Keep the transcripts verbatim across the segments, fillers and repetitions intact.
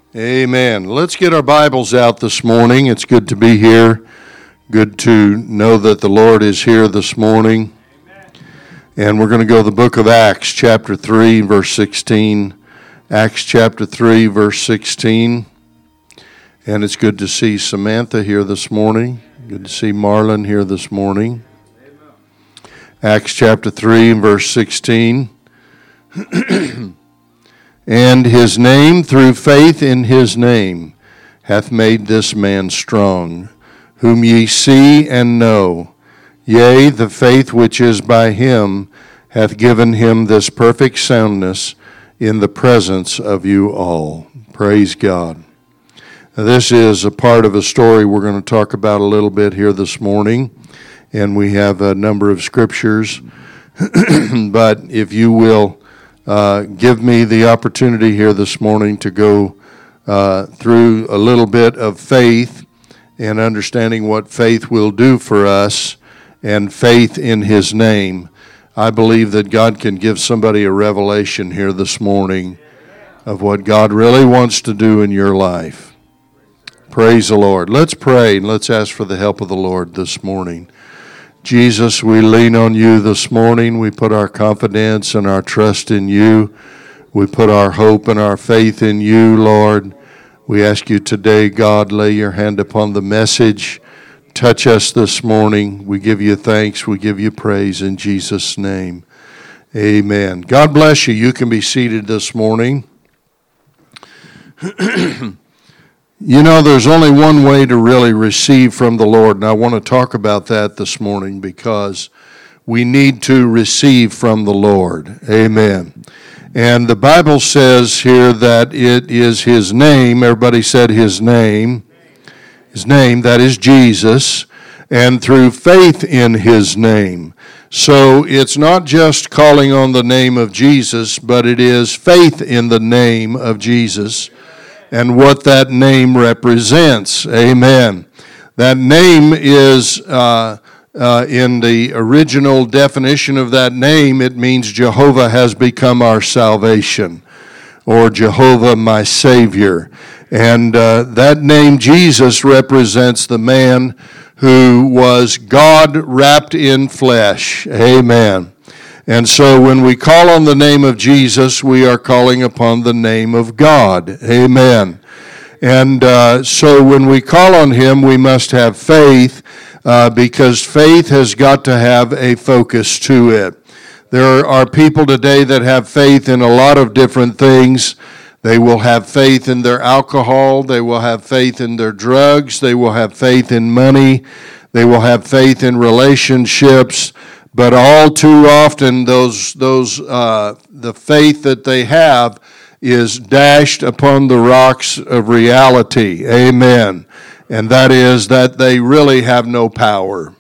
Amen. Let's get our Bibles out this morning. It's good to be here. Good to know that the Lord is here this morning. Amen. And we're going to go to the book of Acts, chapter three, verse sixteen. Acts chapter three, verse sixteen. And it's good to see Samantha here this morning. Good to see Marlon here this morning. Amen. Acts chapter three, verse sixteen. And his name, through faith in his name, hath made this man strong, whom ye see and know. Yea, the faith which is by him hath given him this perfect soundness in the presence of you all. Praise God. Now, this is a part of a story we're going to talk about a little bit here this morning, and we have a number of scriptures. But if you will Uh, give me the opportunity here this morning to go uh, through a little bit of faith and understanding what faith will do for us and faith in his name. I believe that God can give somebody a revelation here this morning of what God really wants to do in your life. Praise the Lord. Let's pray and let's ask for the help of the Lord this morning. Jesus, we lean on you this morning. We put our confidence and our trust in you. We put our hope and our faith in you, Lord. We ask you today, God, lay your hand upon the message. Touch us this morning. We give you thanks. We give you praise in Jesus' name. Amen. God bless you. You can be seated this morning. You know, there's only one way to really receive from the Lord, and I want to talk about that this morning because we need to receive from the Lord. Amen. And the Bible says here that it is his name. Everybody said his name. His name, that is Jesus, and through faith in his name. So it's not just calling on the name of Jesus, but it is faith in the name of Jesus and what that name represents. Amen. That name is, uh, uh, in the original definition of that name, it means Jehovah has become our salvation, or Jehovah my Savior. And uh, that name, Jesus, represents the man who was God wrapped in flesh. Amen. And so when we call on the name of Jesus, we are calling upon the name of God. Amen. And uh, so when we call on him, we must have faith uh, because faith has got to have a focus to it. There are people today that have faith in a lot of different things. They will have faith in their alcohol. They will have faith in their drugs. They will have faith in money. They will have faith in relationships. But all too often, those those uh, the faith that they have is dashed upon the rocks of reality. Amen. And that is that they really have no power.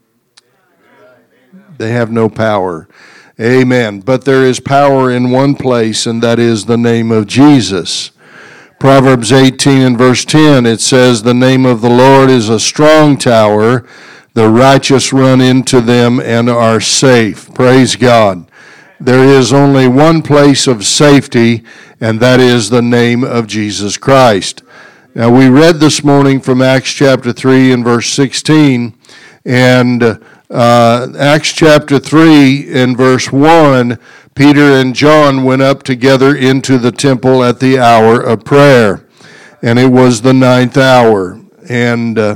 They have no power. Amen. But there is power in one place, and that is the name of Jesus. Proverbs eighteen and verse ten, it says, "The name of the Lord is a strong tower. The righteous run into them and are safe." Praise God. There is only one place of safety, and that is the name of Jesus Christ. Now, we read this morning from Acts chapter three and verse sixteen, and uh, Acts chapter three and verse one, Peter and John went up together into the temple at the hour of prayer, and it was the ninth hour. And uh,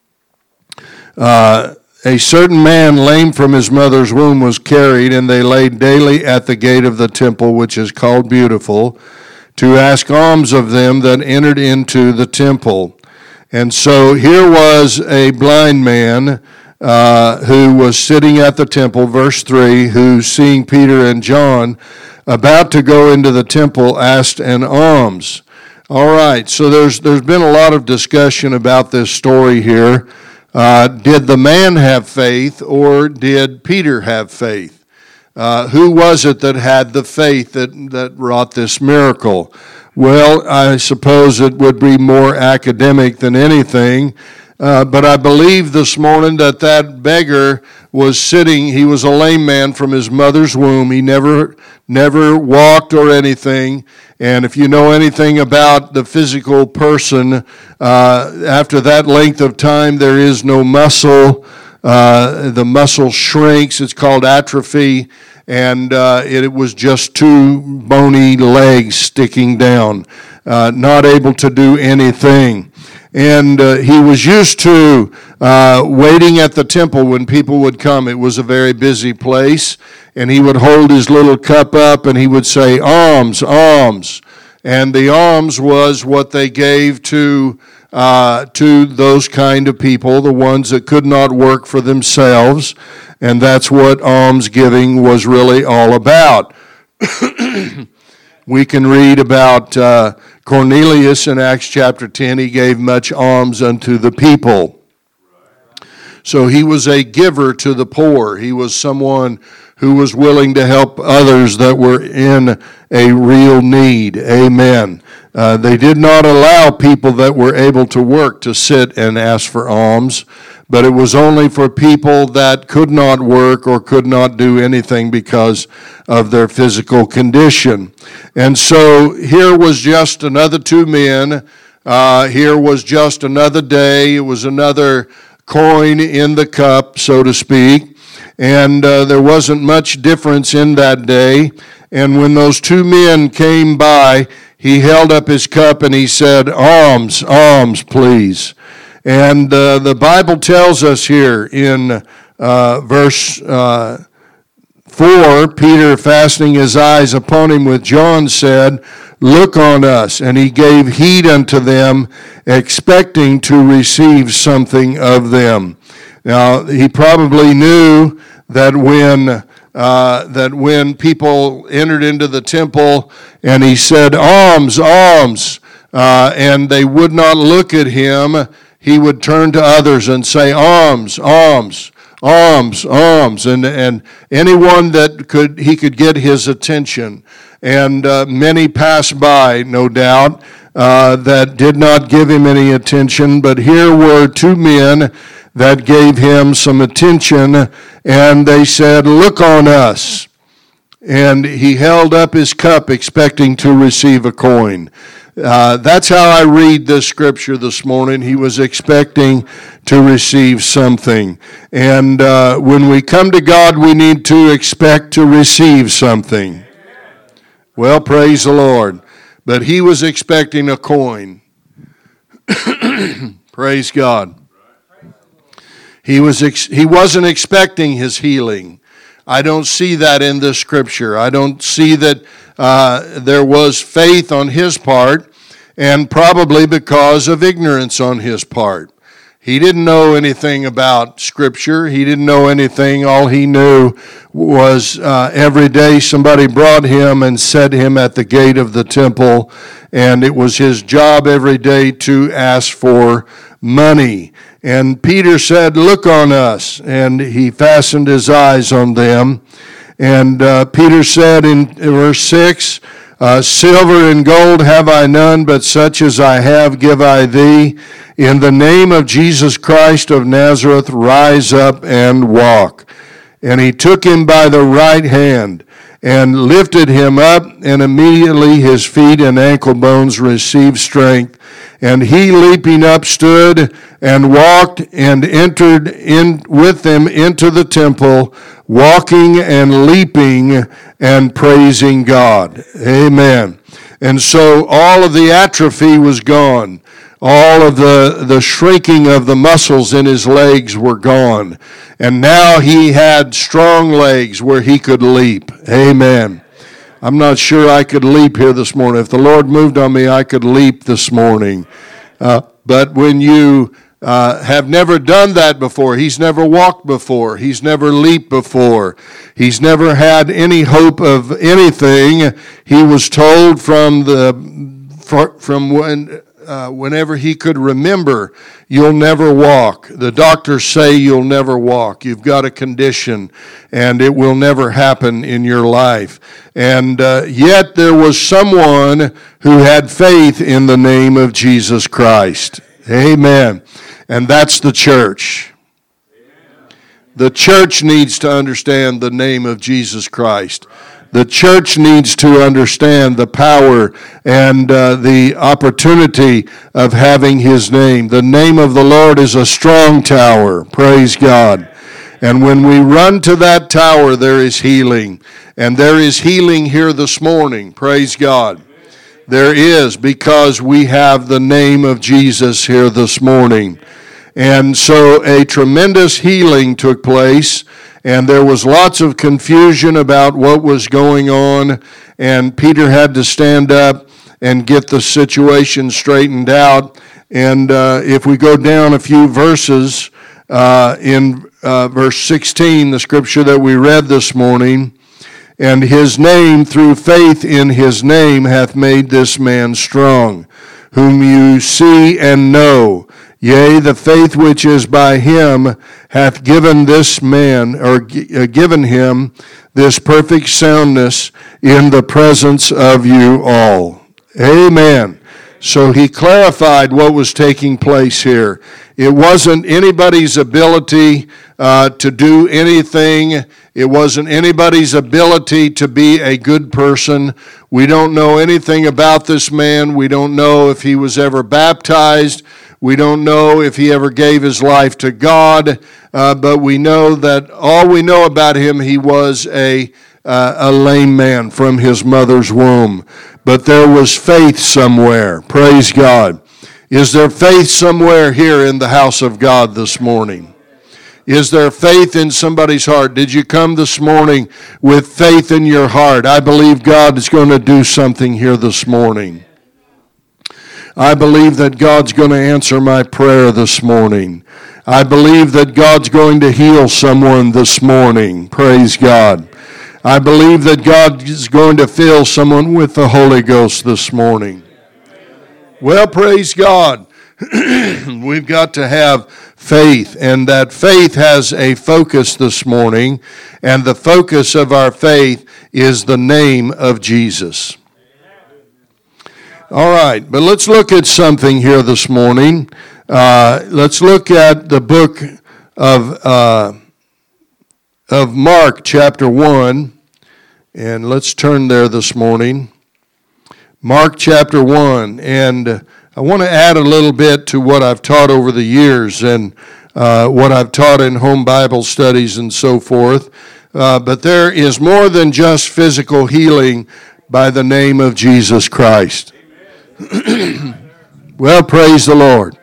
Uh, a certain man lame from his mother's womb was carried, and they laid daily at the gate of the temple, which is called Beautiful, to ask alms of them that entered into the temple. And so here was a blind man uh, who was sitting at the temple, verse three, who, seeing Peter and John about to go into the temple, asked an alms. All right, so there's there's been a lot of discussion about this story here. Uh, did the man have faith, or did Peter have faith? Uh, who was it that had the faith that, that wrought this miracle? Well, I suppose it would be more academic than anything. Uh, but I believe this morning that that beggar was sitting, he was a lame man from his mother's womb. He never, never walked or anything. And if you know anything about the physical person, uh, after that length of time, there is no muscle. Uh, the muscle shrinks. It's called atrophy. And uh, it, it was just two bony legs sticking down, uh, not able to do anything. And uh, he was used to uh, waiting at the temple when people would come. It was a very busy place. And he would hold his little cup up and he would say, alms, alms. And the alms was what they gave to uh, to those kind of people, the ones that could not work for themselves. And that's what almsgiving was really all about. We can read about uh, Cornelius in Acts chapter ten. He gave much alms unto the people. So he was a giver to the poor. He was someone who was willing to help others that were in a real need. Amen. Uh, they did not allow people that were able to work to sit and ask for alms, but it was only for people that could not work or could not do anything because of their physical condition. And so here was just another two men. Uh, here was just another day. It was another coin in the cup, so to speak. And uh, there wasn't much difference in that day. And when those two men came by, he held up his cup and he said, alms, alms, please. And uh, the Bible tells us here in uh, verse uh, four, Peter, fastening his eyes upon him with John, said, look on us. And he gave heed unto them, expecting to receive something of them. Now, he probably knew that when uh, that when people entered into the temple and he said, alms, alms, uh, and they would not look at him, he would turn to others and say, alms, alms, alms, alms, and, and anyone that could he could get his attention. And uh, many passed by, no doubt, uh, that did not give him any attention, but here were two men that gave him some attention, and they said, look on us. And he held up his cup expecting to receive a coin. Uh, that's how I read this scripture this morning. He was expecting to receive something. And uh, when we come to God, we need to expect to receive something. Well, praise the Lord. But he was expecting a coin. Praise God. He was ex- he wasn't expecting his healing. I don't see that in this scripture. I don't see that uh, there was faith on his part, and probably because of ignorance on his part. He didn't know anything about scripture. He didn't know anything. All he knew was uh, every day somebody brought him and set him at the gate of the temple, and it was his job every day to ask for money. And Peter said, look on us. And he fastened his eyes on them. And uh, Peter said in verse six, uh, silver and gold have I none, but such as I have give I thee. In the name of Jesus Christ of Nazareth, rise up and walk. And he took him by the right hand and lifted him up, and immediately his feet and ankle bones received strength. And he, leaping up, stood and walked and entered in with them into the temple, walking and leaping and praising God. Amen. And so all of the atrophy was gone. All of the, the shrinking of the muscles in his legs were gone. And now he had strong legs where he could leap. Amen. I'm not sure I could leap here this morning. If the Lord moved on me, I could leap this morning. Uh, but when you uh, have never done that before, he's never walked before, he's never leaped before, he's never had any hope of anything, he was told from the from when uh, whenever he could remember, you'll never walk. The doctors say you'll never walk. You've got a condition, and it will never happen in your life. And uh, yet there was someone who had faith in the name of Jesus Christ. Amen. And that's the church. The church needs to understand the name of Jesus Christ. The church needs to understand the power and uh, the opportunity of having His name. The name of the Lord is a strong tower. Praise God. And when we run to that tower, there is healing. And there is healing here this morning. Praise God. There is, because we have the name of Jesus here this morning. And so a tremendous healing took place, and there was lots of confusion about what was going on, and Peter had to stand up and get the situation straightened out. And uh, if we go down a few verses, uh, in uh, verse sixteen, the scripture that we read this morning, and his name, through faith in his name, hath made this man strong, whom you see and know. Yea, the faith which is by him hath given this man, or uh, given him, this perfect soundness in the presence of you all. Amen. So he clarified what was taking place here. It wasn't anybody's ability uh, to do anything. It wasn't anybody's ability to be a good person. We don't know anything about this man. We don't know if he was ever baptized. We don't know if he ever gave his life to God, uh, but we know that all we know about him, he was a, uh, a lame man from his mother's womb. But there was faith somewhere. Praise God. Is there faith somewhere here in the house of God this morning? Is there faith in somebody's heart? Did you come this morning with faith in your heart? I believe God is going to do something here this morning. I believe that God's going to answer my prayer this morning. I believe that God's going to heal someone this morning. Praise God. I believe that God is going to fill someone with the Holy Ghost this morning. Well, praise God. We've got to have faith, and that faith has a focus this morning, and the focus of our faith is the name of Jesus. All right, but let's look at something here this morning. Uh, let's look at the book of uh, of Mark, chapter one, and let's turn there this morning. Mark, chapter one, and I want to add a little bit to what I've taught over the years and uh, what I've taught in home Bible studies and so forth. Uh, but there is more than just physical healing by the name of Jesus Christ. Well, praise the Lord.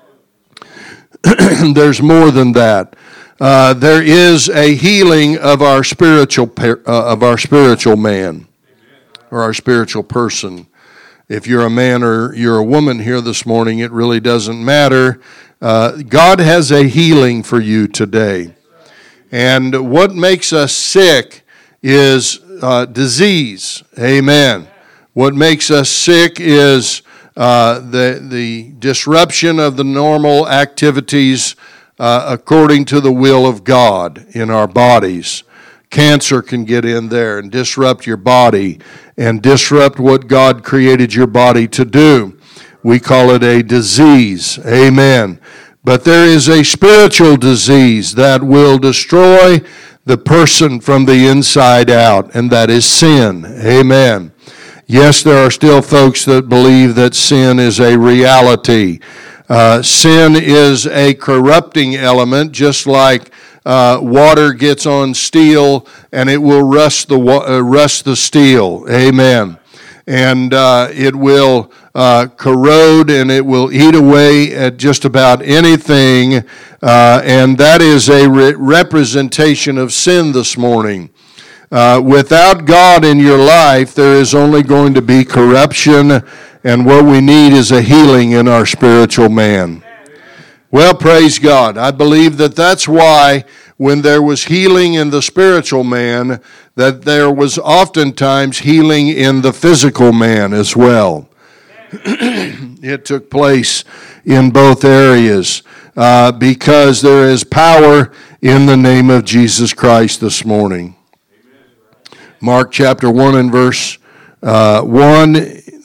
There's more than that. Uh, there is a healing of our spiritual uh, of our spiritual man or our spiritual person. If you're a man or you're a woman here this morning, it really doesn't matter. Uh, God has a healing for you today. And what makes us sick is uh, disease. Amen. What makes us sick is uh, the the disruption of the normal activities uh, according to the will of God in our bodies. Cancer can get in there and disrupt your body and disrupt what God created your body to do. We call it a disease. Amen. But there is a spiritual disease that will destroy the person from the inside out, and that is sin. Amen. Yes, there are still folks that believe that sin is a reality. Uh, sin is a corrupting element, just like uh, water gets on steel and it will rust the uh, rust the steel. Amen. And uh, it will uh, corrode and it will eat away at just about anything. Uh, and that is a re- representation of sin this morning. Uh, without God in your life, there is only going to be corruption, and what we need is a healing in our spiritual man. Well, praise God. I believe that that's why when there was healing in the spiritual man, that there was oftentimes healing in the physical man as well. It took place in both areas uh, because there is power in the name of Jesus Christ this morning. Mark chapter one and verse uh, one,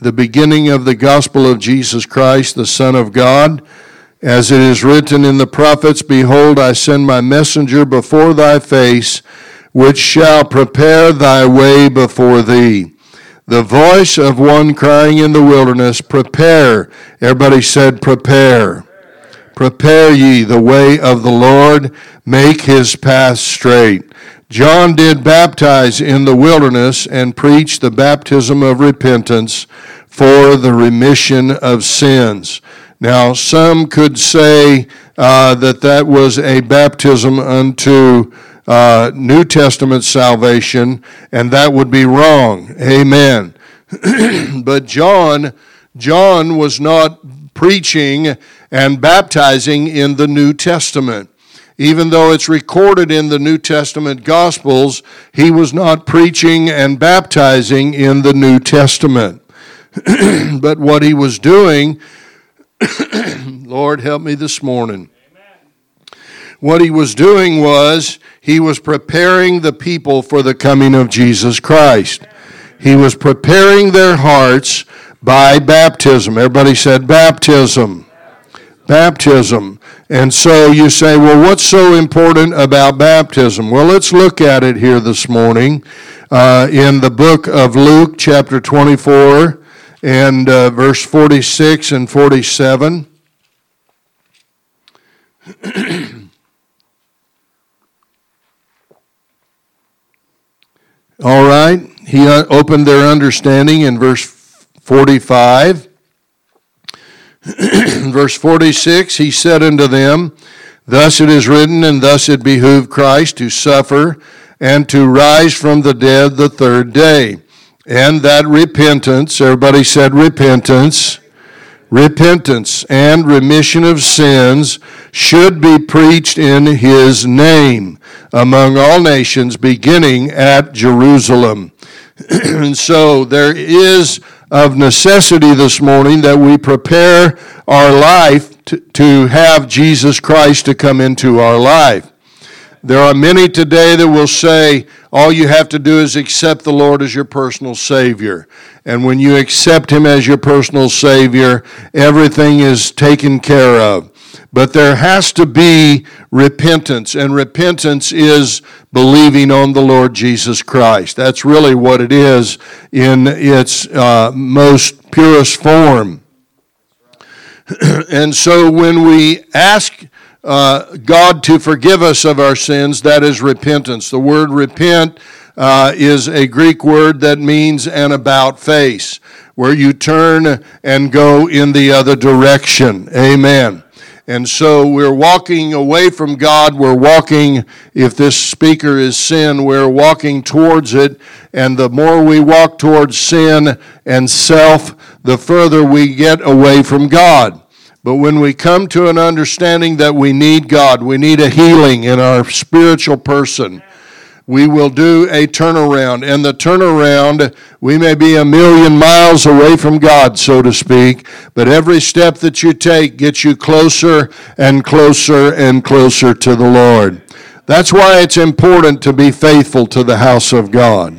the beginning of the gospel of Jesus Christ, the Son of God. As it is written in the prophets, behold, I send my messenger before thy face, which shall prepare thy way before thee. The voice of one crying in the wilderness, prepare. Everybody said, prepare. Prepare ye the way of the Lord, make his path straight. John did baptize in the wilderness and preach the baptism of repentance for the remission of sins. Now, some could say uh, that that was a baptism unto uh, New Testament salvation, and that would be wrong. Amen. But John, John was not preaching and baptizing in the New Testament. Even though it's recorded in the New Testament Gospels, he was not preaching and baptizing in the New Testament. But what he was doing, Lord help me this morning. Amen. What he was doing was he was preparing the people for the coming of Jesus Christ. Amen. He was preparing their hearts by baptism. Everybody said baptism. Baptism. And so you say, well, what's so important about baptism? Well, let's look at it here this morning uh, in the book of Luke, chapter twenty-four, and uh, verse forty-six and forty-seven. All right. He opened their understanding in verse forty-five. Verse forty-six, he said unto them, thus it is written, and thus it behooved Christ to suffer and to rise from the dead the third day. And that repentance, everybody said repentance, repentance and remission of sins should be preached in his name among all nations, beginning at Jerusalem. And so there is of necessity this morning that we prepare our life to, to have Jesus Christ to come into our life. There are many today that will say, all you have to do is accept the Lord as your personal Savior. And when you accept him as your personal Savior, everything is taken care of. But there has to be repentance, and repentance is believing on the Lord Jesus Christ. That's really what it is in its uh, most purest form. And so when we ask uh, God to forgive us of our sins, that is repentance. The word repent uh, is a Greek word that means an about face, where you turn and go in the other direction. Amen. And so we're walking away from God. We're walking, if this speaker is sin, we're walking towards it. And the more we walk towards sin and self, the further we get away from God. But when we come to an understanding that we need God, we need a healing in our spiritual person, we will do a turnaround. And the turnaround, we may be a million miles away from God, so to speak, but every step that you take gets you closer and closer and closer to the Lord. That's why it's important to be faithful to the house of God.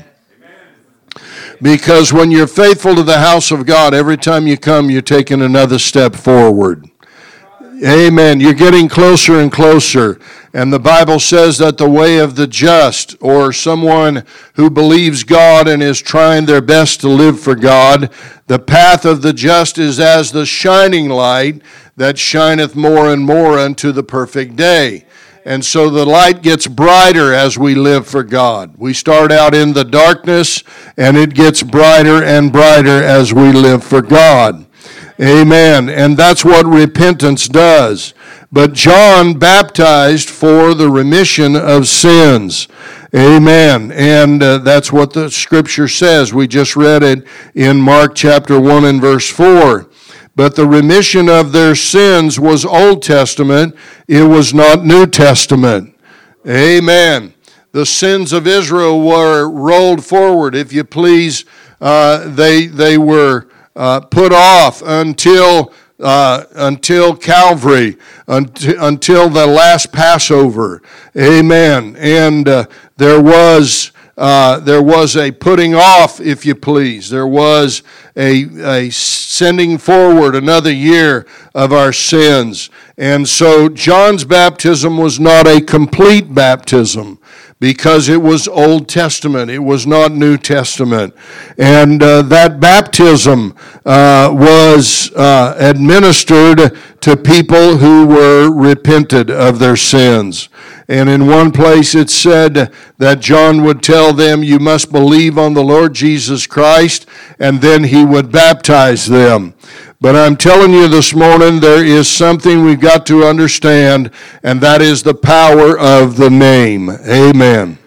Because when you're faithful to the house of God, every time you come, you're taking another step forward. Amen. You're getting closer and closer. And the Bible says that the way of the just, or someone who believes God and is trying their best to live for God, the path of the just is as the shining light that shineth more and more unto the perfect day. And so the light gets brighter as we live for God. We start out in the darkness, and it gets brighter and brighter as we live for God. Amen. And that's what repentance does. But John baptized for the remission of sins. Amen. And uh, that's what the scripture says. We just read it in Mark chapter one and verse four. But the remission of their sins was Old Testament. It was not New Testament. Amen. The sins of Israel were rolled forward. If you please, uh, they they were uh, put off until uh, until Calvary, until, until the last Passover. Amen. And uh, there was uh, there was a putting off, if you please. There was a, a sending forward another year of our sins. And so John's baptism was not a complete baptism, because it was Old Testament. It was not New Testament. And uh, that baptism uh, was uh, administered to people who were repented of their sins. And in one place it said that John would tell them, you must believe on the Lord Jesus Christ, and then he would baptize them. But I'm telling you this morning, there is something we've got to understand, and that is the power of the name. Amen.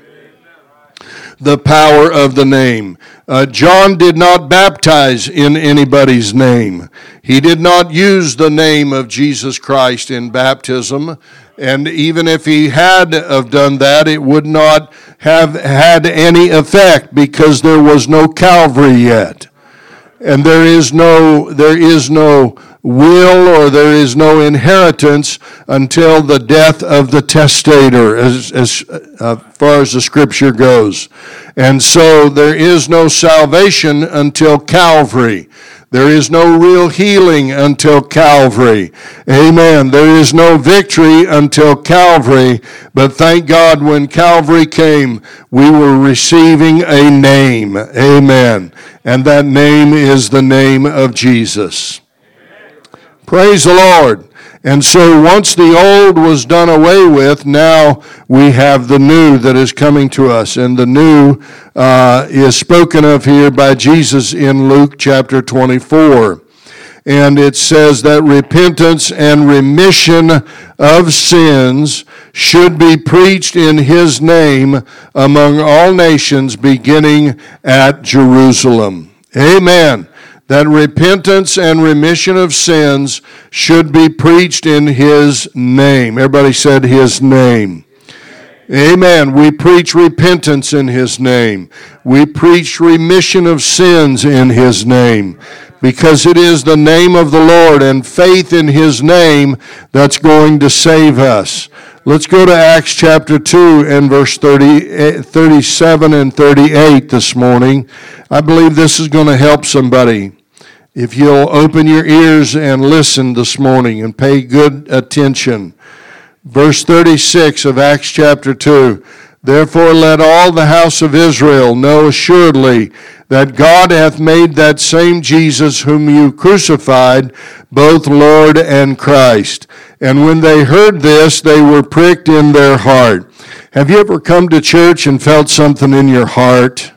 The power of the name. Uh, John did not baptize in anybody's name. He did not use the name of Jesus Christ in baptism. And even if he had have done that, it would not have had any effect, because there was no Calvary yet. And there is no there is no will, or there is no inheritance until the death of the testator, as, as uh, far as the Scripture goes. And so there is no salvation until Calvary. There is no real healing until Calvary. Amen. There is no victory until Calvary. But thank God, when Calvary came, we were receiving a name. Amen. And that name is the name of Jesus. Praise the Lord. And so once the old was done away with, now we have the new that is coming to us. And the new uh, is spoken of here by Jesus in Luke chapter twenty-four. And it says that repentance and remission of sins should be preached in his name among all nations, beginning at Jerusalem. Amen. That repentance and remission of sins should be preached in his name. Everybody said his name. Amen. We preach repentance in his name. We preach remission of sins in his name, because it is the name of the Lord and faith in his name that's going to save us. Let's go to Acts chapter two and verse thirty, thirty-seven and thirty-eight this morning. I believe this is going to help somebody. If you'll open your ears and listen this morning and pay good attention. Verse thirty-six of Acts chapter two. Therefore let all the house of Israel know assuredly that God hath made that same Jesus whom you crucified, both Lord and Christ. And when they heard this, they were pricked in their heart. Have you ever come to church and felt something in your heart?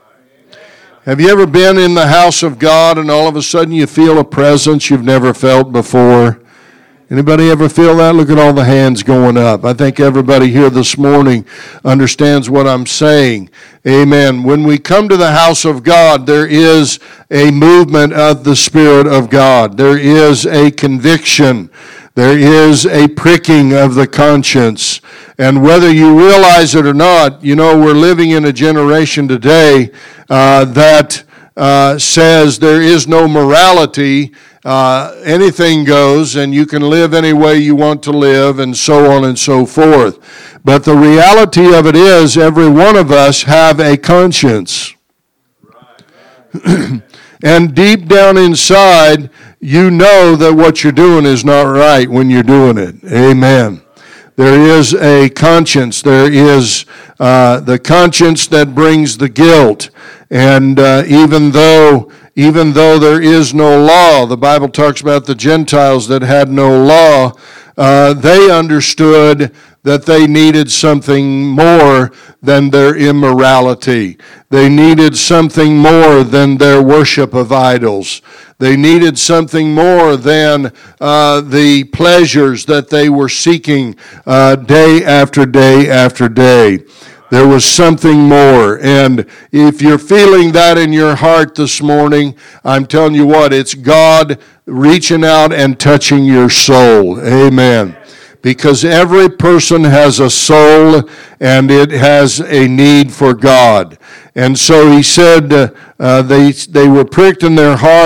Have you ever been in the house of God and all of a sudden you feel a presence you've never felt before? Anybody ever feel that? Look at all the hands going up. I think everybody here this morning understands what I'm saying. Amen. When we come to the house of God, there is a movement of the Spirit of God. There is a conviction. There is a pricking of the conscience. And whether you realize it or not, you know, we're living in a generation today uh, that uh, says there is no morality. Uh, anything goes, and you can live any way you want to live, and so on and so forth. But the reality of it is, every one of us have a conscience. And deep down inside, you know that what you're doing is not right when you're doing it. Amen. There is a conscience. There is uh, the conscience that brings the guilt. And uh, even though even though there is no law, the Bible talks about the Gentiles that had no law, uh, they understood that they needed something more than their immorality. They needed something more than their worship of idols. They needed something more than uh, the pleasures that they were seeking uh, day after day after day. There was something more. And if you're feeling that in your heart this morning, I'm telling you what, it's God reaching out and touching your soul. Amen. Because every person has a soul and it has a need for God. And so he said uh, uh, they, they were pricked in their heart,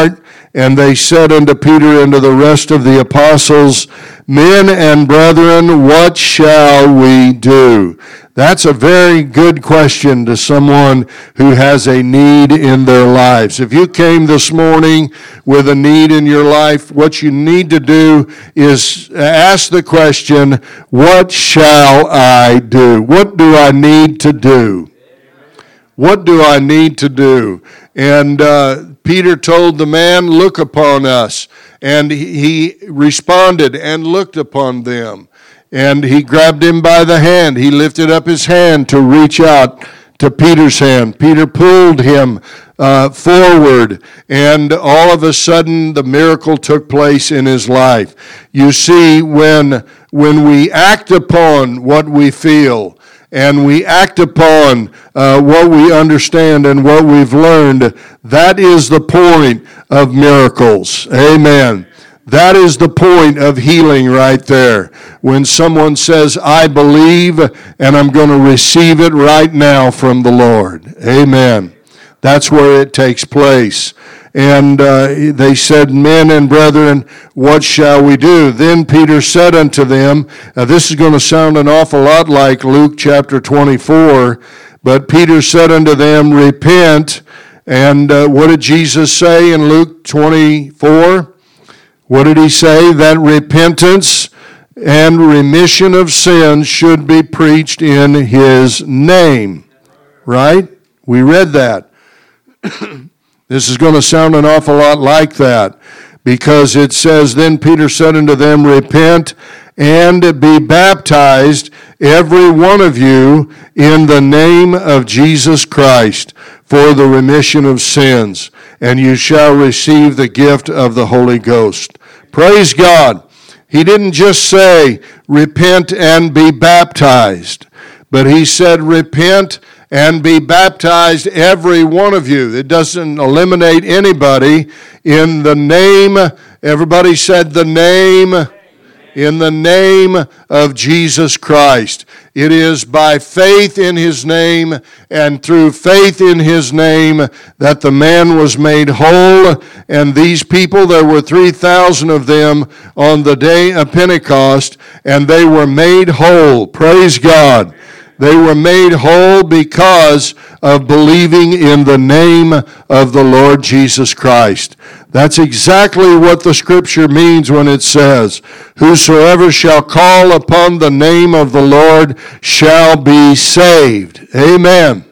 And they said unto Peter and to the rest of the apostles, Men and brethren, what shall we do? That's a very good question to someone who has a need in their lives. If you came this morning with a need in your life, what you need to do is ask the question, what shall I do? What do I need to do? What do I need to do? And uh, Peter told the man, look upon us. And he responded and looked upon them. And he grabbed him by the hand. He lifted up his hand to reach out to Peter's hand. Peter pulled him uh, forward, and all of a sudden the miracle took place in his life. You see, when, when we act upon what we feel, and we act upon uh, what we understand and what we've learned, that is the point of miracles. Amen. That is the point of healing right there. When someone says, I believe, and I'm going to receive it right now from the Lord. Amen. That's where it takes place. And uh, they said, Men and brethren, what shall we do? Then Peter said unto them, now this is going to sound an awful lot like Luke chapter twenty-four, but Peter said unto them, Repent. And uh, what did Jesus say in Luke twenty-four? What did he say? That repentance and remission of sins should be preached in his name. Right? We read that. This is going to sound an awful lot like that, because it says, Then Peter said unto them, Repent and be baptized, every one of you, in the name of Jesus Christ, for the remission of sins, and you shall receive the gift of the Holy Ghost. Praise God. He didn't just say, Repent and be baptized, but he said, Repent and be baptized, every one of you. It doesn't eliminate anybody. In the name, everybody said the name, in the name of Jesus Christ. It is by faith in his name and through faith in his name that the man was made whole. And these people, there were three thousand of them on the day of Pentecost, and they were made whole. Praise God. They were made whole because of believing in the name of the Lord Jesus Christ. That's exactly what the Scripture means when it says, Whosoever shall call upon the name of the Lord shall be saved. Amen.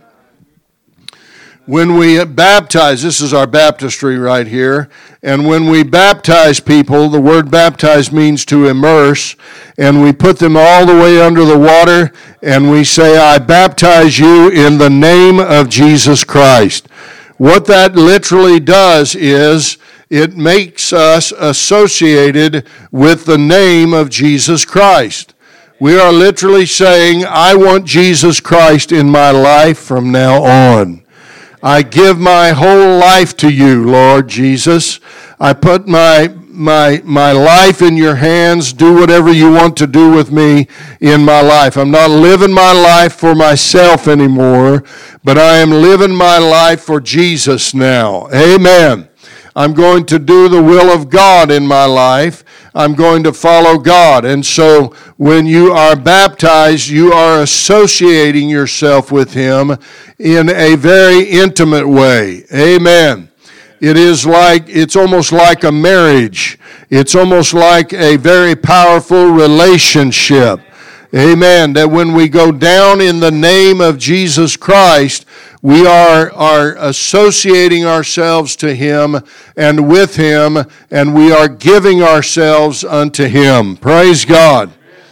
When we baptize, this is our baptistry right here, and when we baptize people, the word baptize means to immerse, and we put them all the way under the water, and we say, I baptize you in the name of Jesus Christ. What that literally does is it makes us associated with the name of Jesus Christ. We are literally saying, I want Jesus Christ in my life from now on. I give my whole life to you, Lord Jesus. I put my my my life in your hands. Do whatever you want to do with me in my life. I'm not living my life for myself anymore, but I am living my life for Jesus now. Amen. I'm going to do the will of God in my life. I'm going to follow God. And so when you are baptized, you are associating yourself with him in a very intimate way. Amen. It is like, it's almost like a marriage. It's almost like a very powerful relationship. Amen. That when we go down in the name of Jesus Christ, we are, are associating ourselves to him and with him, and we are giving ourselves unto him. Praise God.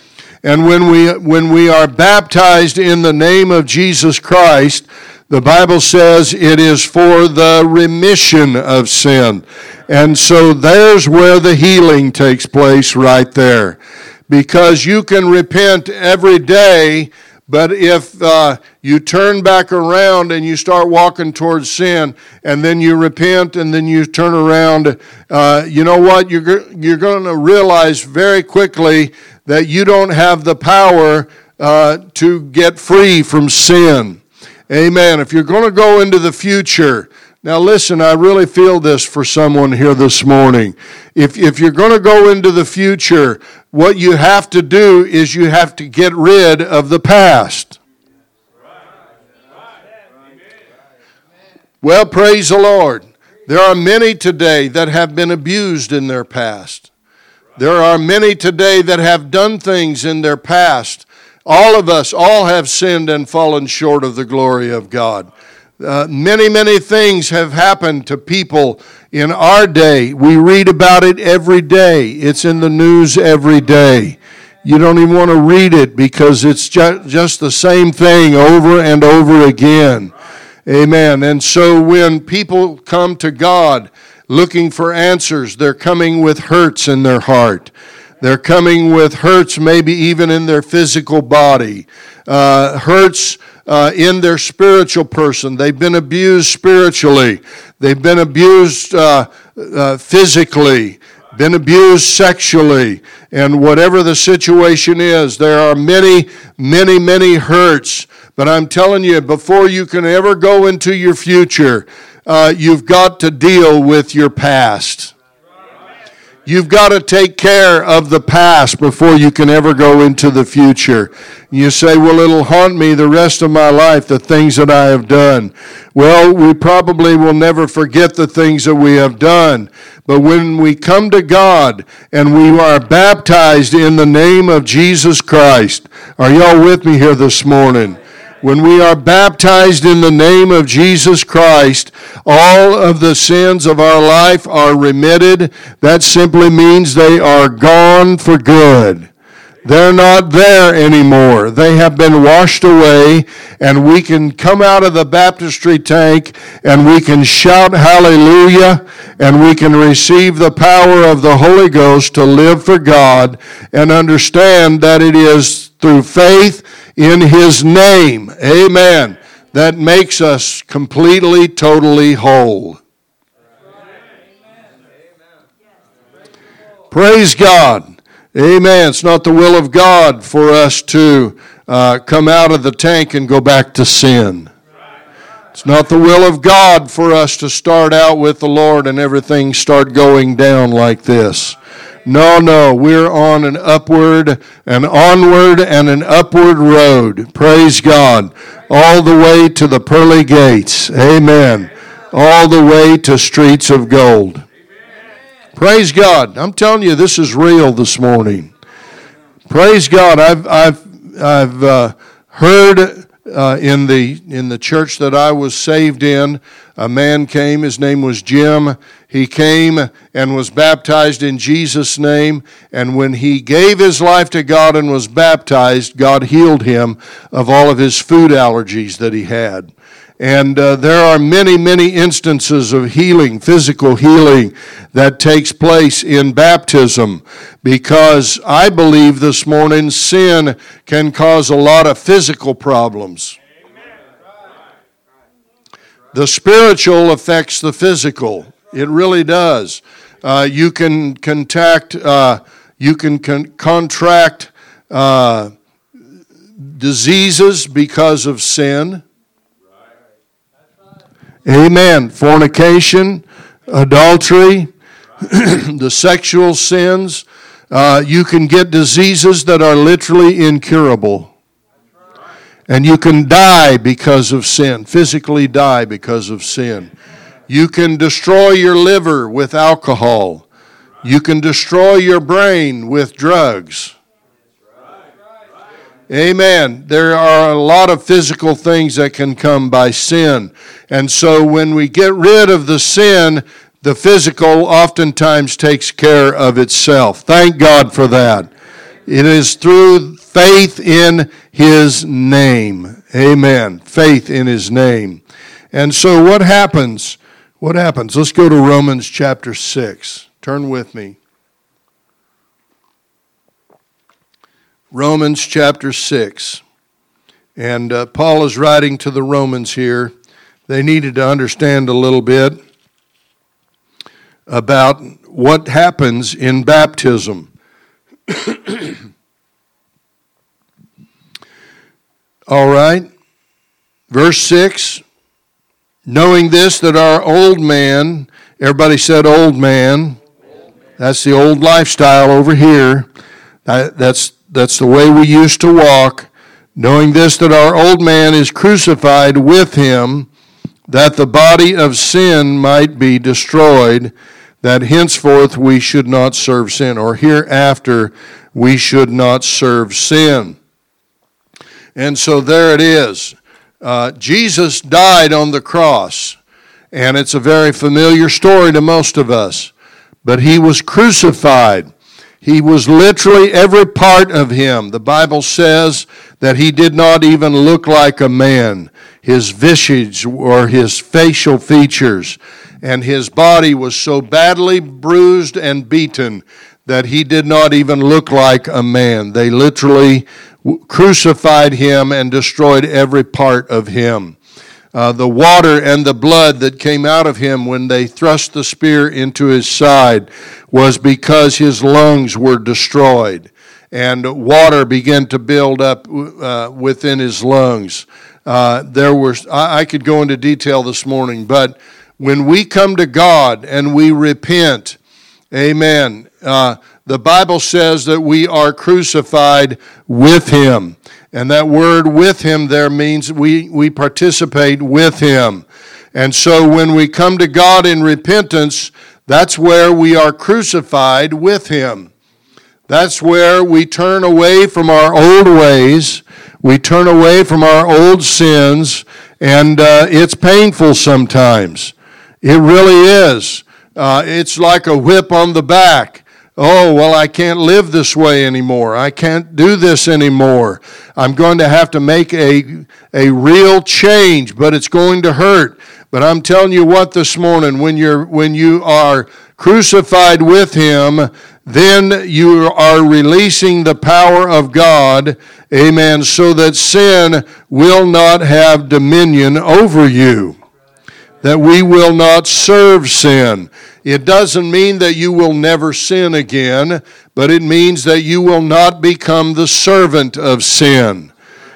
And when we when we are baptized in the name of Jesus Christ, the Bible says it is for the remission of sin. And so there's where the healing takes place right there. Because you can repent every day, but if uh, you turn back around and you start walking towards sin, and then you repent and then you turn around, uh, you know what? You're, you're going to realize very quickly that you don't have the power uh, to get free from sin. Amen. If you're going to go into the future, Now listen, I really feel this for someone here this morning. If, if you're going to go into the future, what you have to do is you have to get rid of the past. Well, praise the Lord. There are many today that have been abused in their past. There are many today that have done things in their past. All of us, all have sinned and fallen short of the glory of God. Uh, many, many things have happened to people in our day. We read about it every day. It's in the news every day. You don't even want to read it because it's ju- just the same thing over and over again. Amen. And so when people come to God looking for answers, they're coming with hurts in their heart. They're coming with hurts maybe even in their physical body, uh, hurts uh, in their spiritual person. They've been abused spiritually. They've been abused uh, uh, physically, been abused sexually, and whatever the situation is, there are many, many, many hurts. But I'm telling you, before you can ever go into your future, uh, you've got to deal with your past. You've got to take care of the past before you can ever go into the future. You say, well, it'll haunt me the rest of my life, the things that I have done. Well, we probably will never forget the things that we have done. But when we come to God and we are baptized in the name of Jesus Christ, are y'all with me here this morning? When we are baptized in the name of Jesus Christ, all of the sins of our life are remitted. That simply means they are gone for good. They're not there anymore. They have been washed away, and we can come out of the baptistry tank, and we can shout hallelujah, and we can receive the power of the Holy Ghost to live for God and understand that it is through faith in His name, amen, that makes us completely, totally whole. Praise God. Amen. It's not the will of God for us to uh, come out of the tank and go back to sin. It's not the will of God for us to start out with the Lord and everything start going down like this. No, no, we're on an upward, an onward, and an upward road. Praise God. All the way to the pearly gates. Amen. All the way to streets of gold. Praise God. I'm telling you, this is real this morning. Praise God. I've I've I've uh, heard uh, in the in the church that I was saved in, a man came. His name was Jim. He came and was baptized in Jesus' name. And when he gave his life to God and was baptized, God healed him of all of his food allergies that he had. And uh, there are many, many instances of healing, physical healing, that takes place in baptism, because I believe this morning sin can cause a lot of physical problems. The spiritual affects the physical. It really does. Uh, you can contact, uh, you can con- contract uh, diseases because of sin. Amen. Fornication, adultery, the sexual sins. Uh, you can get diseases that are literally incurable. And you can die because of sin, physically die because of sin. You can destroy your liver with alcohol. You can destroy your brain with drugs. Amen. There are a lot of physical things that can come by sin. And so when we get rid of the sin, the physical oftentimes takes care of itself. Thank God for that. It is through faith in His name. Amen. Faith in His name. And so what happens? What happens? Let's go to Romans chapter six. Turn with me. Romans chapter six. And uh, Paul is writing to the Romans here. They needed to understand a little bit about what happens in baptism. All right. Verse six, Knowing this, that our old man, everybody said old man, that's the old lifestyle over here. That's, that's the way we used to walk. Knowing this, that our old man is crucified with him, that the body of sin might be destroyed, that henceforth we should not serve sin, or hereafter we should not serve sin. And so there it is. Uh, Jesus died on the cross, and it's a very familiar story to most of us. But he was crucified. He was literally every part of him. The Bible says that he did not even look like a man. His visage or his facial features and his body was so badly bruised and beaten that he did not even look like a man. They literally crucified him and destroyed every part of him. Uh, the water and the blood that came out of him when they thrust the spear into his side was because his lungs were destroyed, and water began to build up uh, within his lungs. Uh, there were, I, I could go into detail this morning, but when we come to God and we repent, amen, uh, the Bible says that we are crucified with him. And that word with him there means we, we participate with him. And so when we come to God in repentance, that's where we are crucified with him. That's where we turn away from our old ways. We turn away from our old sins. And uh, it's painful sometimes. It really is. Uh, it's like a whip on the back. Oh, well, I can't live this way anymore. I can't do this anymore. I'm going to have to make a, a real change, but it's going to hurt. But I'm telling you what this morning, when you're when you are crucified with him, then you are releasing the power of God, amen, so that sin will not have dominion over you, that we will not serve sin. It doesn't mean that you will never sin again, but it means that you will not become the servant of sin.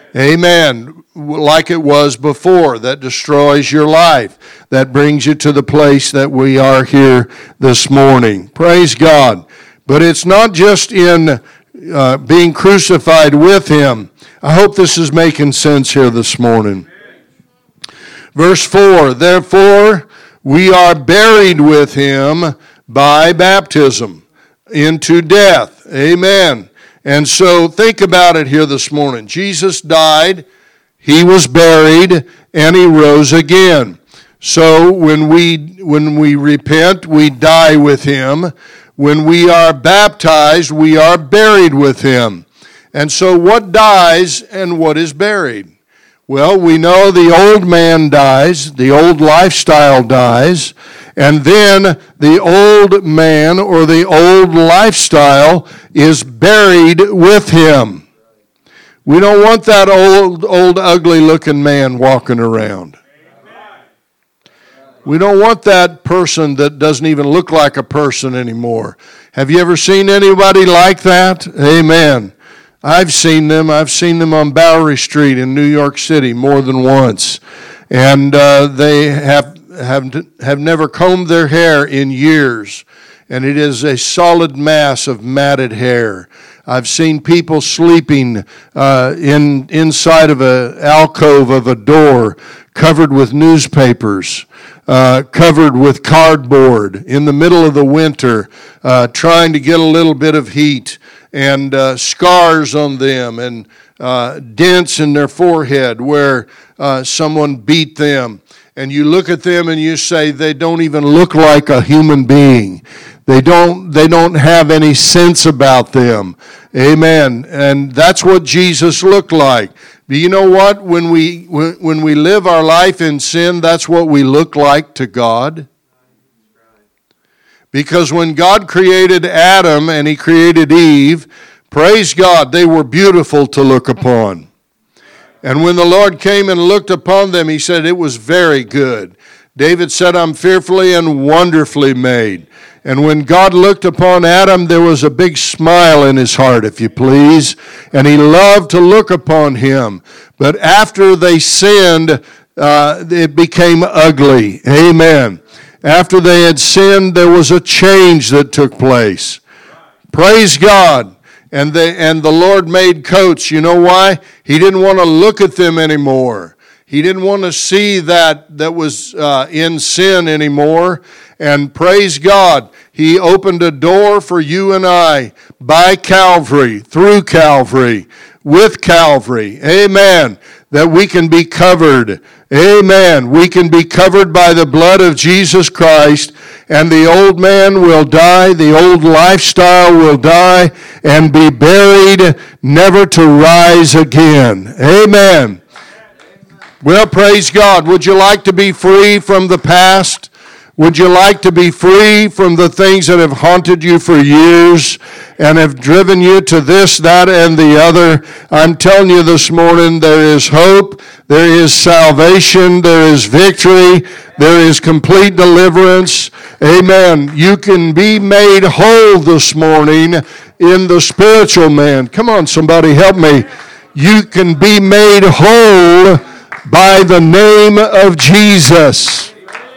Amen. Like it was before, that destroys your life. That brings you to the place that we are here this morning. Praise God. But it's not just in uh, being crucified with him. I hope this is making sense here this morning. Verse four, therefore we are buried with him by baptism into death. Amen. And so think about it here this morning. Jesus died, he was buried, and he rose again. So when we when we repent, we die with him. When we are baptized, we are buried with him. And so what dies and what is buried? Well, we know the old man dies, the old lifestyle dies, and then the old man or the old lifestyle is buried with him. We don't want that old, old, ugly-looking man walking around. We don't want that person that doesn't even look like a person anymore. Have you ever seen anybody like that? Amen. I've seen them. I've seen them on Bowery Street in New York City more than once. And uh, they have, have, have never combed their hair in years. And it is a solid mass of matted hair. I've seen people sleeping uh, in inside of an alcove of a door covered with newspapers, uh, covered with cardboard in the middle of the winter, uh, trying to get a little bit of heat. And uh, scars on them and uh, dents in their forehead where uh, someone beat them. And you look at them and you say they don't even look like a human being. They don't, they don't have any sense about them. Amen. And that's what Jesus looked like. But you know what? When we, when we live our life in sin, that's what we look like to God. Because when God created Adam and he created Eve, praise God, they were beautiful to look upon. And when the Lord came and looked upon them, he said it was very good. David said, I'm fearfully and wonderfully made. And when God looked upon Adam, there was a big smile in his heart, if you please. And he loved to look upon him. But after they sinned, uh, it became ugly. Amen. After they had sinned, there was a change that took place. Praise God. And they, and the Lord made coats. You know why? He didn't want to look at them anymore. He didn't want to see that that was uh, in sin anymore. And praise God, He opened a door for you and I by Calvary, through Calvary, with Calvary. Amen. That we can be covered. Amen. We can be covered by the blood of Jesus Christ, and the old man will die, the old lifestyle will die, and be buried, never to rise again. Amen. Well, praise God. Would you like to be free from the past? Would you like to be free from the things that have haunted you for years and have driven you to this, that, and the other? I'm telling you this morning, there is hope, there is salvation, there is victory, there is complete deliverance. Amen. You can be made whole this morning in the spiritual man. Come on, somebody, help me. You can be made whole by the name of Jesus.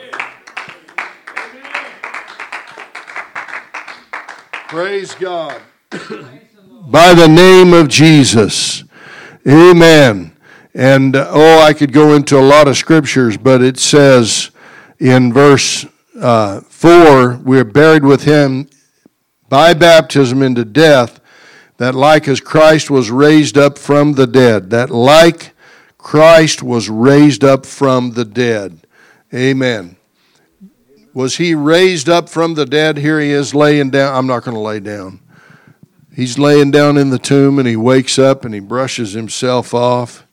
Praise God. By the name of Jesus. Amen. And, uh, oh, I could go into a lot of scriptures, but it says in verse uh, four, we're buried with Him by baptism into death, that like as Christ was raised up from the dead, that like Christ was raised up from the dead. Amen. Was He raised up from the dead? Here He is laying down. I'm not going to lay down. He's laying down in the tomb, and He wakes up and He brushes Himself off.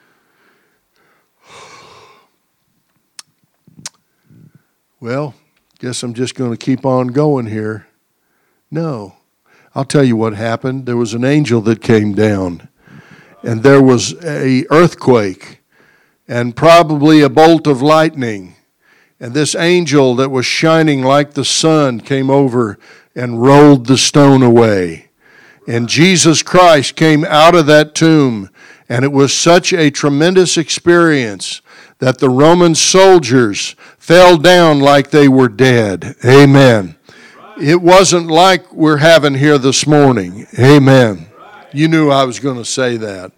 Well, guess I'm just going to keep on going here. No. I'll tell you what happened. There was an angel that came down, and there was an earthquake and probably a bolt of lightning. And this angel that was shining like the sun came over and rolled the stone away. And Jesus Christ came out of that tomb, and it was such a tremendous experience that the Roman soldiers fell down like they were dead. Amen. It wasn't like we're having here this morning. Amen. You knew I was going to say that.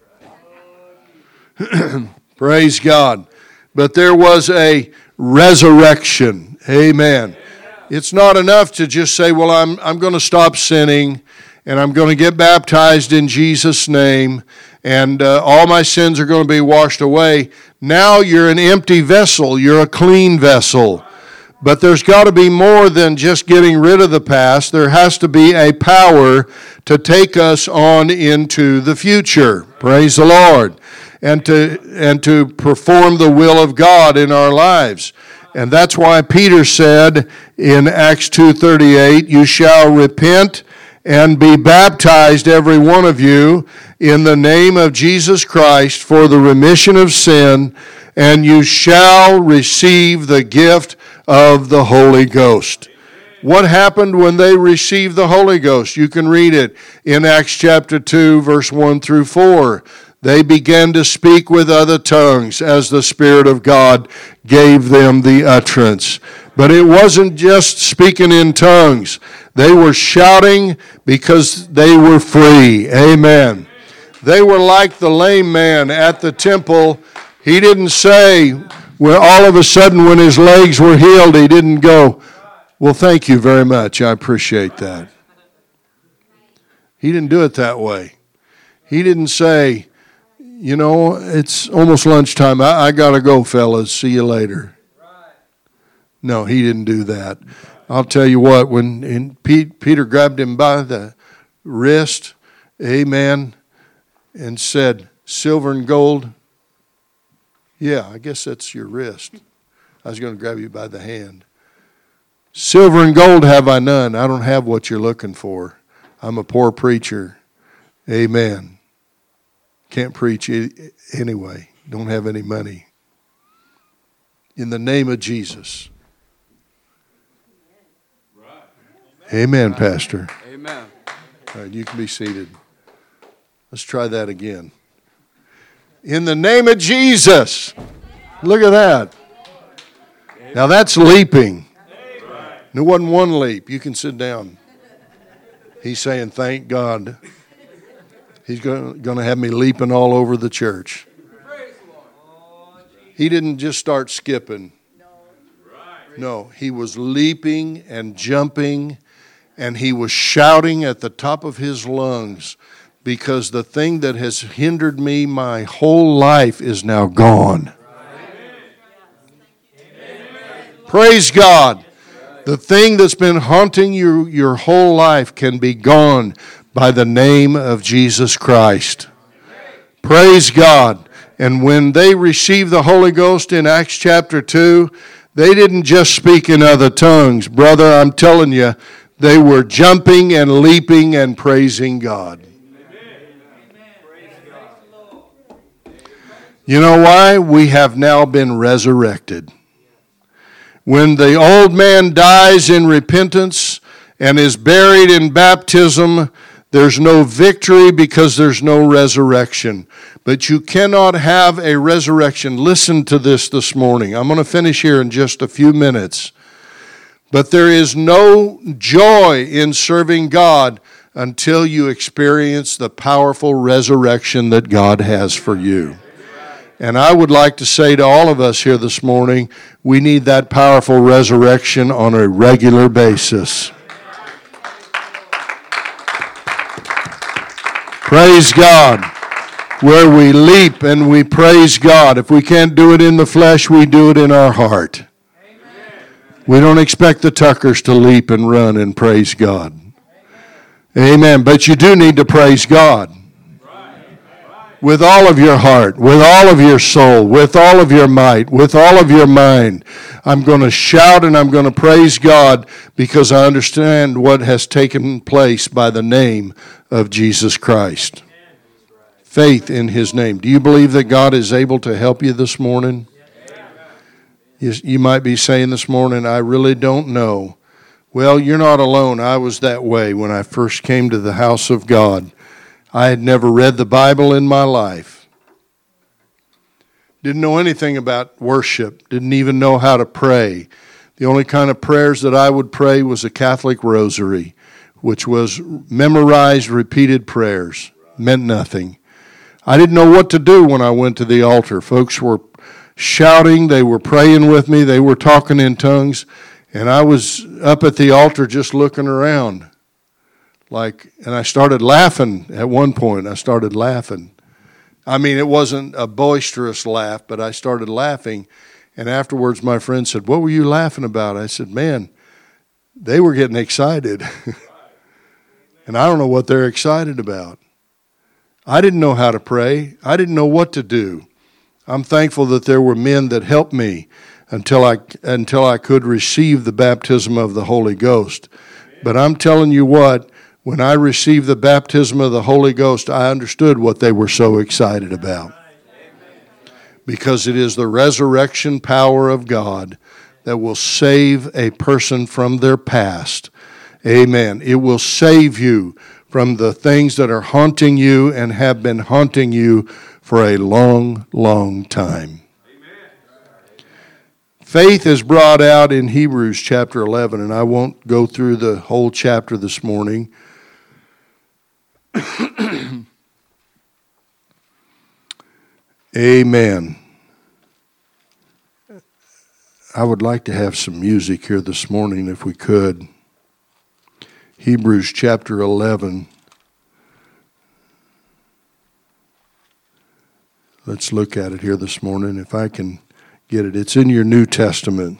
Praise God. But there was a resurrection. Amen. It's not enough to just say, well, I'm I'm going to stop sinning and I'm going to get baptized in Jesus' name and uh, all my sins are going to be washed away. Now you're an empty vessel. You're a clean vessel. But there's got to be more than just getting rid of the past. There has to be a power to take us on into the future. Praise the Lord. And to and to perform the will of God in our lives. And that's why Peter said in Acts two thirty-eight, you shall repent and be baptized, every one of you, in the name of Jesus Christ for the remission of sin, and you shall receive the gift of the Holy Ghost. What happened when they received the Holy Ghost? You can read it in Acts chapter two, verse one through four. They began to speak with other tongues as the Spirit of God gave them the utterance. But it wasn't just speaking in tongues. They were shouting because they were free. Amen. They were like the lame man at the temple. He didn't say, well, all of a sudden when his legs were healed, he didn't go, well, thank you very much. I appreciate that. He didn't do it that way. He didn't say, you know, it's almost lunchtime. I, I got to go, fellas. See you later. No, he didn't do that. I'll tell you what, when and Pete, Peter grabbed him by the wrist, amen, and said, silver and gold. Yeah, I guess that's your wrist. I was going to grab you by the hand. Silver and gold have I none. I don't have what you're looking for. I'm a poor preacher. Amen. Can't preach anyway. Don't have any money. In the name of Jesus. Amen, Pastor. Amen. All right, you can be seated. Let's try that again. In the name of Jesus. Look at that. Now that's leaping. It wasn't one leap. You can sit down. He's saying, thank God. He's going to have me leaping all over the church. He didn't just start skipping. No, he was leaping and jumping, and he was shouting at the top of his lungs, because the thing that has hindered me my whole life is now gone. Praise God. The thing that's been haunting you your whole life can be gone by the name of Jesus Christ. Praise God. And when they received the Holy Ghost in Acts chapter two, they didn't just speak in other tongues. Brother, I'm telling you, they were jumping and leaping and praising God. You know why? We have now been resurrected. When the old man dies in repentance and is buried in baptism, there's no victory because there's no resurrection. But you cannot have a resurrection. Listen to this this morning. I'm going to finish here in just a few minutes. But there is no joy in serving God until you experience the powerful resurrection that God has for you. And I would like to say to all of us here this morning, we need that powerful resurrection on a regular basis. Praise God. Where we leap and we praise God. If we can't do it in the flesh, we do it in our heart. We don't expect the Tuckers to leap and run and praise God. Amen. But you do need to praise God. With all of your heart, with all of your soul, with all of your might, with all of your mind. I'm going to shout and I'm going to praise God because I understand what has taken place by the name of Jesus Christ. Faith in His name. Do you believe that God is able to help you this morning? You, you might be saying this morning, I really don't know. Well, you're not alone. I was that way when I first came to the house of God. I had never read the Bible in my life. Didn't know anything about worship. Didn't even know how to pray. The only kind of prayers that I would pray was a Catholic rosary, which was memorized, repeated prayers. Meant nothing. I didn't know what to do when I went to the altar. Folks were shouting. They were praying with me. They were talking in tongues. And I was up at the altar just looking around. Like, and I started laughing at one point. I started laughing. I mean, it wasn't a boisterous laugh, but I started laughing. And afterwards, my friend said, what were you laughing about? I said, man, they were getting excited. And I don't know what they're excited about. I didn't know how to pray. I didn't know what to do. I'm thankful that there were men that helped me until I, until I could receive the baptism of the Holy Ghost. But I'm telling you what, when I received the baptism of the Holy Ghost, I understood what they were so excited about. Because it is the resurrection power of God that will save a person from their past. Amen. It will save you from the things that are haunting you and have been haunting you for a long, long time. Faith is brought out in Hebrews chapter eleven, and I won't go through the whole chapter this morning. Amen. I would like to have some music here this morning if we could. Hebrews chapter eleven. Let's look at it here this morning if I can get it. It's in your New Testament.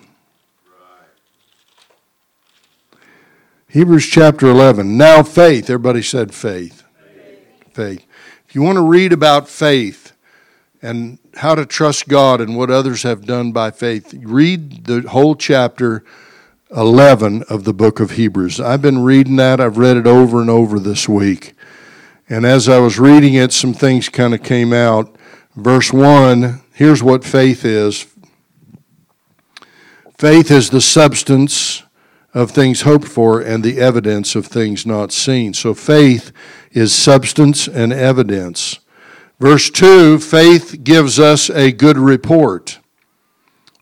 Hebrews chapter eleven. Now faith. Everybody said faith. Faith. Faith. If you want to read about faith and how to trust God and what others have done by faith, read the whole chapter eleven of the book of Hebrews. I've been reading that. I've read it over and over this week. And as I was reading it, some things kind of came out. Verse one, here's what faith is. Faith is the substance of things hoped for and the evidence of things not seen. So faith is substance and evidence. Verse two, faith gives us a good report.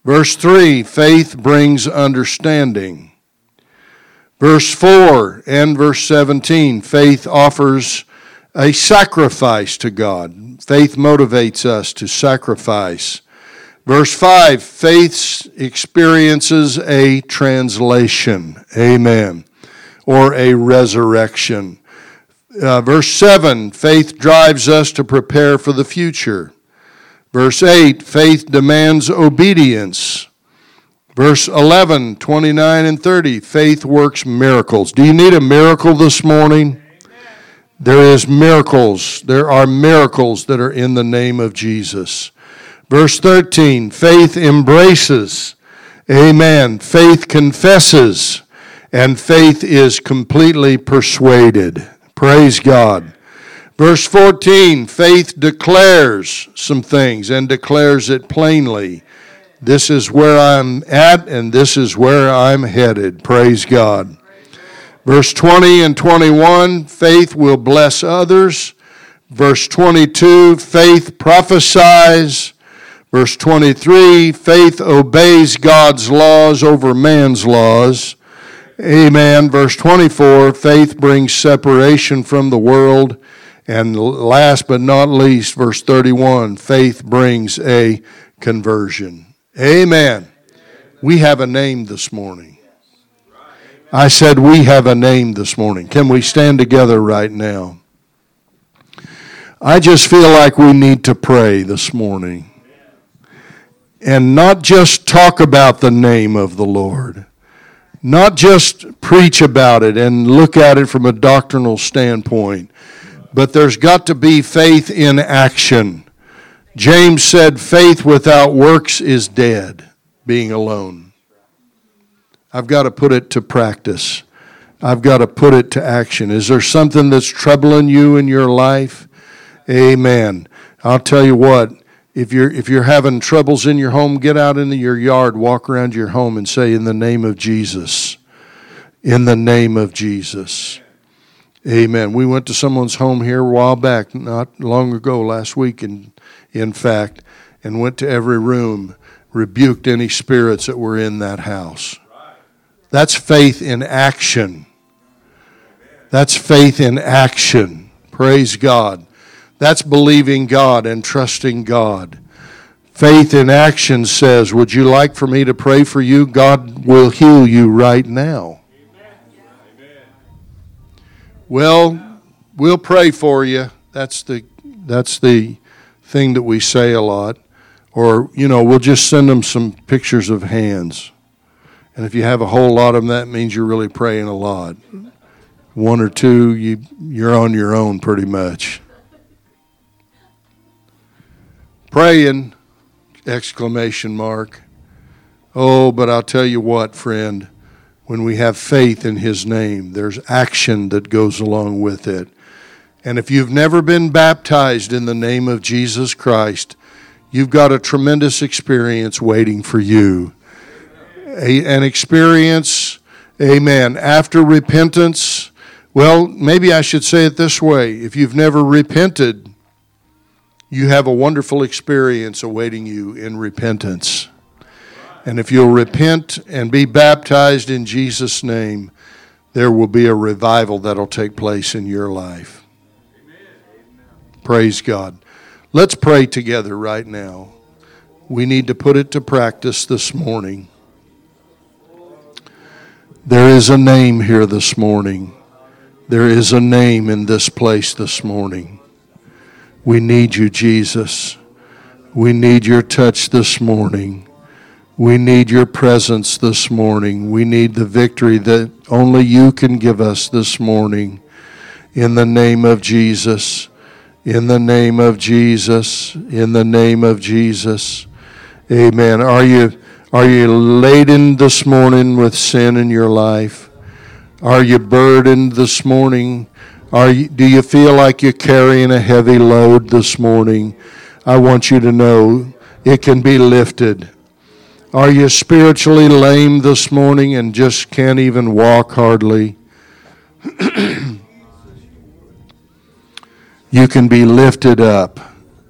Verse three, faith brings understanding. Verse four and verse seventeen, faith offers a sacrifice to God. Faith motivates us to sacrifice. Verse five, faith experiences a translation. Amen. Or a resurrection. Uh, verse seven, faith drives us to prepare for the future. Verse eight, faith demands obedience. Verse eleven, twenty-nine and thirty, faith works miracles. Do you need a miracle this morning? Amen. There is miracles. There are miracles that are in the name of Jesus. Verse thirteen, faith embraces. Amen. Faith confesses. And faith is completely persuaded. Praise God. Verse fourteen, faith declares some things and declares it plainly. This is where I'm at and this is where I'm headed. Praise God. Verse twenty and twenty-one, faith will bless others. Verse twenty-two, faith prophesies. Verse twenty-three, faith obeys God's laws over man's laws. Amen. Verse twenty-four, faith brings separation from the world. And last but not least, verse thirty-one, faith brings a conversion. Amen. We have a name this morning. I said we have a name this morning. Can we stand together right now? I just feel like we need to pray this morning. And not just talk about the name of the Lord. Not just preach about it and look at it from a doctrinal standpoint. But there's got to be faith in action. James said faith without works is dead, being alone. I've got to put it to practice. I've got to put it to action. Is there something that's troubling you in your life? Amen. I'll tell you what, if you're if you're having troubles in your home, get out into your yard, walk around your home and say, in the name of Jesus. In the name of Jesus. Amen. We went to someone's home here a while back, not long ago, last week, in, in fact, and went to every room, rebuked any spirits that were in that house. That's faith in action. That's faith in action. Praise God. That's believing God and trusting God. Faith in action says, would you like for me to pray for you? God will heal you right now. Well, we'll pray for you. That's the that's the thing that we say a lot. Or, you know, we'll just send them some pictures of hands. And if you have a whole lot of them, that means you're really praying a lot. One or two, you, you're on your own pretty much. Praying, exclamation mark. Oh, but I'll tell you what, friend. When we have faith in His name, there's action that goes along with it. And if you've never been baptized in the name of Jesus Christ, you've got a tremendous experience waiting for you. A, an experience, amen, after repentance. Well, maybe I should say it this way. If you've never repented, you have a wonderful experience awaiting you in repentance. And if you'll repent and be baptized in Jesus' name, there will be a revival that'll take place in your life. Amen. Praise God. Let's pray together right now. We need to put it to practice this morning. There is a name here this morning. There is a name in this place this morning. We need you, Jesus. We need your touch this morning. We need your presence this morning. We need the victory that only you can give us this morning. In the name of Jesus. In the name of Jesus. In the name of Jesus. Amen. Are you, are you laden this morning with sin in your life? Are you burdened this morning? Are you, do you feel like you're carrying a heavy load this morning? I want you to know it can be lifted. Are you spiritually lame this morning and just can't even walk hardly? You can be lifted up.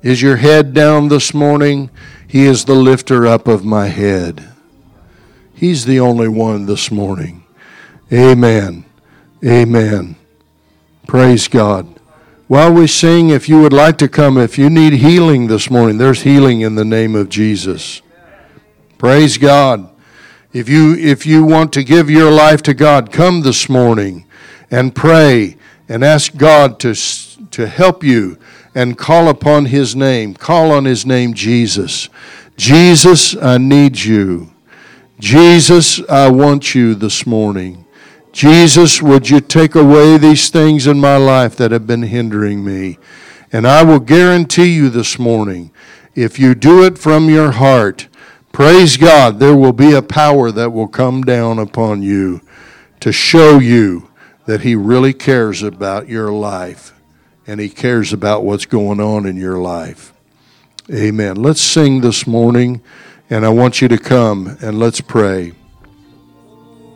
Is your head down this morning? He is the lifter up of my head. He's the only one this morning. Amen. Amen. Praise God. While we sing, if you would like to come, if you need healing this morning, there's healing in the name of Jesus. Praise God. If you if you want to give your life to God, come this morning and pray and ask God to, to help you and call upon His name. Call on His name, Jesus. Jesus, I need you. Jesus, I want you this morning. Jesus, would you take away these things in my life that have been hindering me? And I will guarantee you this morning, if you do it from your heart, praise God, there will be a power that will come down upon you to show you that He really cares about your life and He cares about what's going on in your life. Amen. Let's sing this morning, and I want you to come and let's pray.